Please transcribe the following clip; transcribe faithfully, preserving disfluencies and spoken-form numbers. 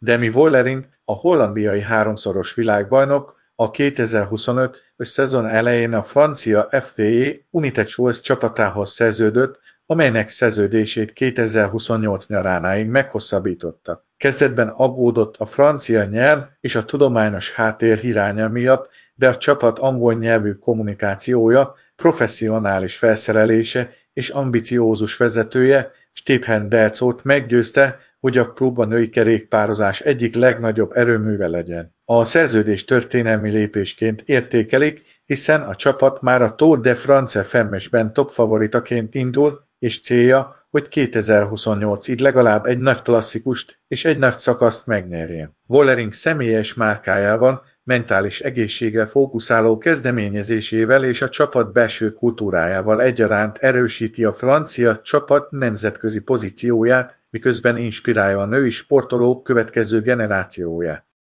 Demi Vollering, a hollandiai háromszoros világbajnok, a kétezer-huszonöt szezon elején a francia ef té e United-Schulz csapatához szerződött, amelynek szerződését kétezer-huszonnyolc nyaránáig meghosszabbította. Kezdetben aggódott a francia nyelv és a tudományos háttér hiánya miatt, de a csapat angol nyelvű kommunikációja, professzionális felszerelése és ambiciózus vezetője, Stephen Delcourt meggyőzte, hogy a klub a női kerékpározás egyik legnagyobb erőműve legyen. A szerződés történelmi lépésként értékelik, hiszen a csapat már a Tour de France Femmes-ben top favoritaként indul, és célja, hogy kétezer-huszonnyolcig legalább egy nagy klasszikust és egy nagy szakaszt megnyerjen. Vollering személyes márkájával, mentális egészségre fókuszáló kezdeményezésével és a csapat belső kultúrájával egyaránt erősíti a francia csapat nemzetközi pozícióját, miközben inspirálja a női sportolók következő generációját.